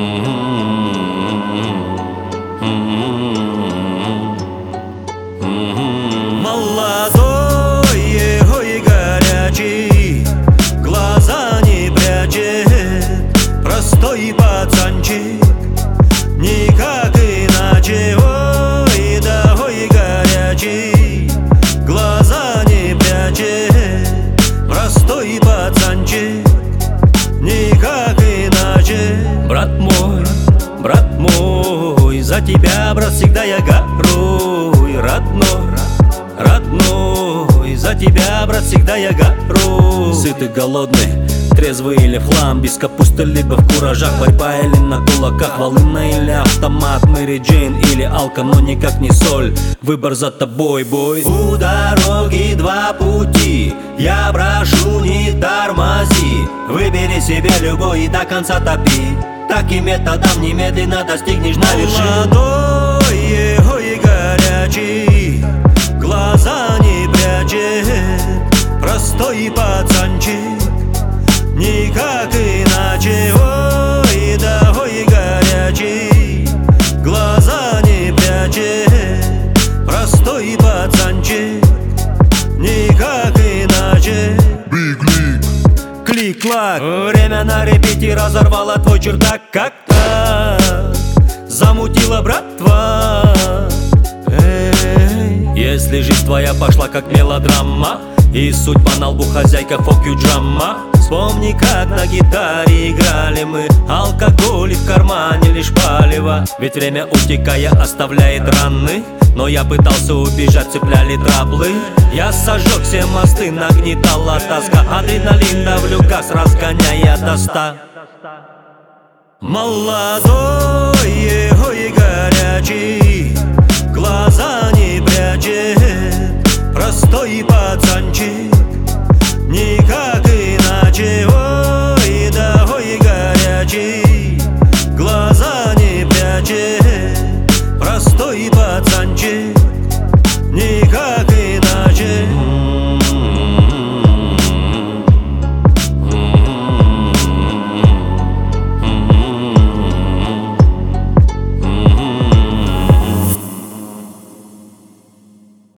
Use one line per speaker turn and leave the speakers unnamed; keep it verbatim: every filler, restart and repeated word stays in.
Молодой, ой, горячий, глаза не прячет, простой пацанчик, никак иначе. Ой, да ой, горячий, глаза не прячет, простой пацанчик, никак иначе. Брат мой, брат мой, за тебя, брат, всегда я горой, родной, родной, за тебя, брат, всегда я горой. Сытый, голодный, трезвый или в хлам, без капусты либо в куражах, борьба или на кулаках, волына или автомат, Мэри Джейн или алка, но никак не соль. Выбор за тобой, бой. У дороги два пути, я прошу, не тормози, выбери себе любой и до конца топи. Таким методом немедленно достигнешь на вершину. Молодой, ой, горячий, глаза не прячет, простой пацанчик, никак иначе. Ой, да ой, горячий, глаза не прячет, простой пацанчик, никак иначе. Клик-клак, время на репите разорвало твой чердак. Как так замутила братва? Эй. Если жизнь твоя пошла как мелодрама и судьба на лбу хозяйка фокью-джама, вспомни, как на гитаре играли мы, алкоголь и в кармане лишь палево. Ведь время, утекая, оставляет раны, но я пытался убежать, цепляли траблы. Я сожег все мосты, нагнетала тоска, адреналин давлю газ, разгоняя до ста. Молодой, ой, горячий, глаза не прячет, простой пацанчик, никак иначе.